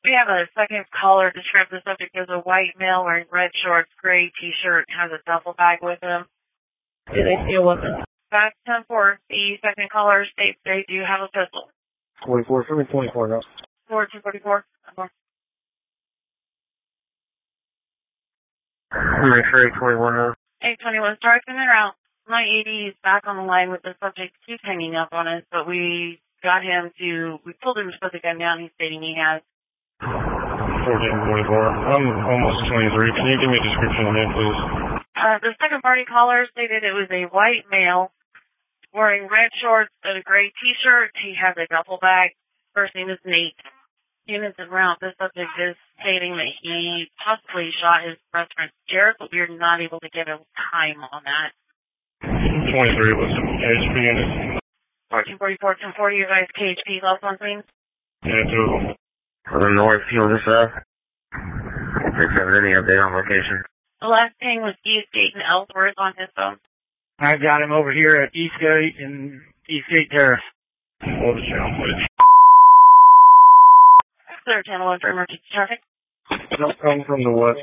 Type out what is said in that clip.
We have a second caller describe the subject as a white male wearing red shorts, gray t-shirt, has a duffel bag with him. Do they see a weapon? Back 10-4. The second caller states they do have a pistol. 44, 24 now. 4244. 821 now. 821 starts in and out. My AD is back on the line with the subject. He's hanging up on us, but we told him to put the gun down. He's stating he has. 1444. I'm almost 23. Can you give me a description of him, please? The second party caller stated it was a white male wearing red shorts and a gray t-shirt. He has a duffel bag. First name is Nate. Units en route. The subject is stating that he possibly shot his best friend Jared, but we're not able to get a time on that. 23 was KHP unit. 1444, 1040, you guys KHP left on scene? Yeah, two of them. For the north, fuel this up. If they have any update on location. The last ping was Eastgate and Ellsworth on his phone. I got him over here at Eastgate and Eastgate Terrace. What was channel, please? Clear channel 1 for emergency traffic. Don't come from the west.